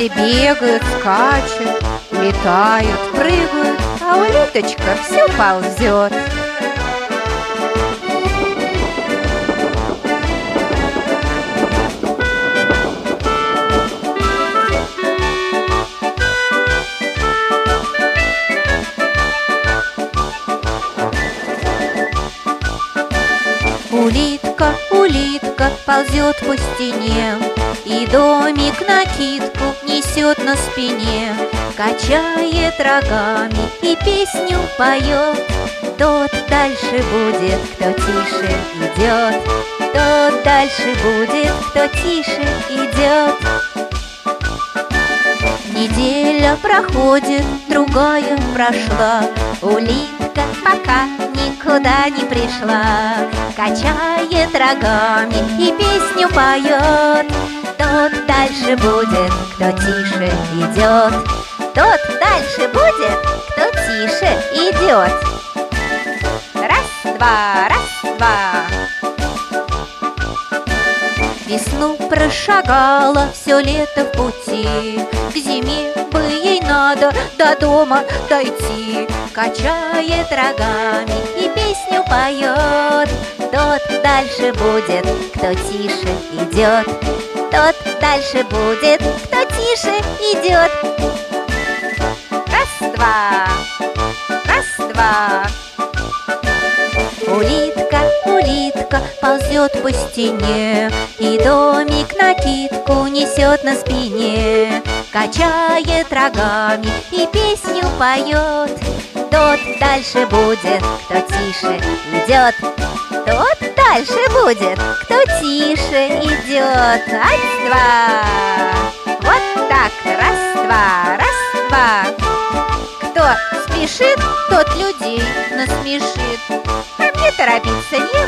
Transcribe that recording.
бегают, скачут, летают, прыгают, а улиточка все ползет. Улитка, улитка ползет по стене, и домик накидку несет на спине, качает рогами и песню поет. Тот дальше будет, кто тише идет, тот дальше будет, кто тише идет. Неделя проходит, другая прошла, улитка пока никуда не пришла, качает рогами и песню поет. Тот дальше будет, кто тише идет, тот дальше будет, кто тише идет. Раз, два, раз, два. Весну прошагала, все лето в пути, к зиме бы ей надо до дома дойти. Качает рогами и песню поет. Тот дальше будет, кто тише идет, тот дальше будет, кто тише идет. Раз, два, раз, два. Улитка, улитка ползет по стене, и домик накидку несет на спине, качает рогами и песню поет. Тот дальше будет, кто тише идет, тот дальше будет, кто тише идет. Раз-два. Вот так. Раз-два, раз-два. Кто спешит, тот людей насмешит. А мне торопиться не